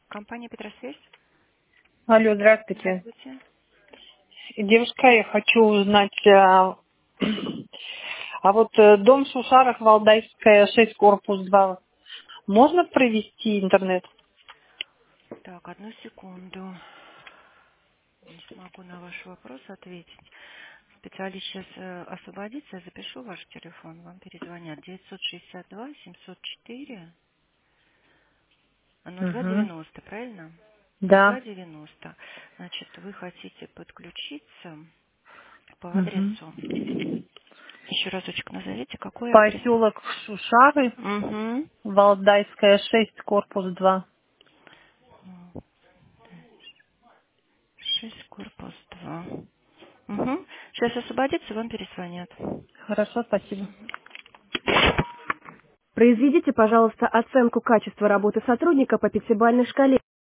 Компания «Петросвязь». Алло, здравствуйте. Здравствуйте. Девушка, я хочу узнать, вот дом Шушарах, Валдайская, 6, корпус 2. Можно провести интернет? Так, одну секунду. Не смогу на ваш вопрос ответить. Специалист сейчас освободится, я запишу ваш телефон, вам перезвонят. 962-704-0290, Угу. 90, правильно? Да. 0290. Значит, вы хотите подключиться по Угу. адресу. Еще разочек назовите, какой адрес? Поселок Шушары, Угу. Валдайская, 6, корпус 2. 6, корпус 2. Угу. Сейчас освободится, вам перезвонят. Хорошо, спасибо. Произведите, пожалуйста, оценку качества работы сотрудника по пятибалльной шкале.